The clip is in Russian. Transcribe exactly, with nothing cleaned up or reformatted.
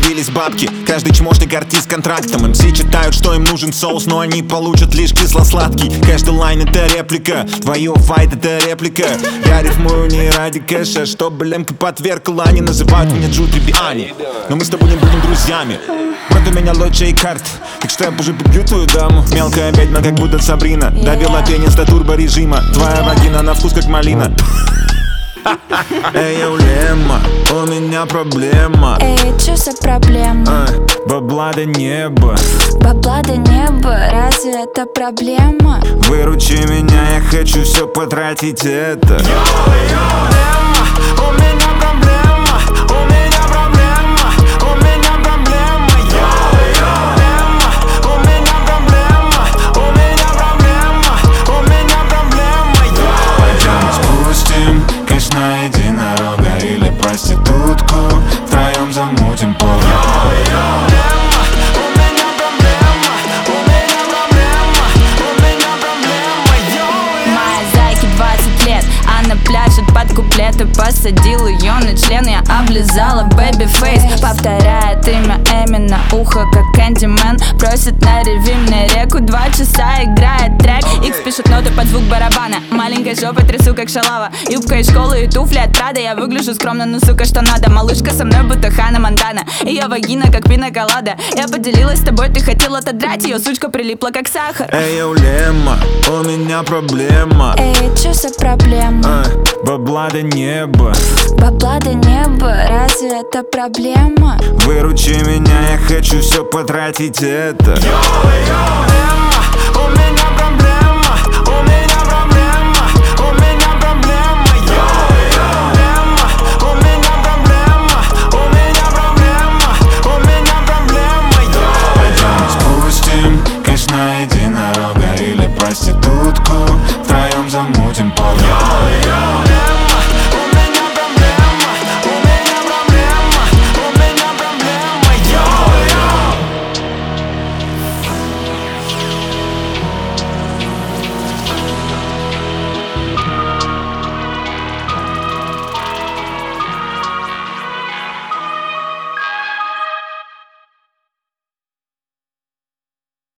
появились бабки. Каждый чмошник артист с контрактом. эм си читают, что им нужен соус, но они получат лишь кисло-сладкий. Каждый лайн это реплика, твое файт это реплика. Я рифмую не ради кэша, чтобы лемка подвергла. Они называют меня Джу Трибиани, но мы с тобой не будем друзьями. Брат, у меня лучшие карты, так что я уже побью твою даму. Мелкая ведьма, как будто Сабрина. Довела пенис до турборежима. Твоя вагина на вкус как малина. Эй, я улема, у меня проблема. Эй, чё за проблема? А, бабла до неба. Бабла до неба, разве это проблема? Выручи меня, я хочу все потратить это. На единорога или проститутку, втроем замутим пол. Моя зайке двадцать лет, она пляшет под куплеты. Посадил ее на член, я облизала бэби-фейс. Повторяет имя Эми на ухо, как Кэндимен. Просит на реви мне реку, два часа играет трек. Икс пишет ноты под звук барабана. Маленькой жопой трясу, как шалава. Юбка из школы и туфли от Прада. Я выгляжу скромно, но сука, что надо. Малышка со мной, будто Ханна Монтана. Ее вагина, как пина-колада. Я поделилась с тобой, ты хотел отодрать. Ее сучка прилипла, как сахар. Эй, я улема, у меня проблема. Эй, чё за проблема? А, бабла до неба. Бабла до неба, разве это проблема? Выручи меня, я хочу все потратить это. Йо-йо,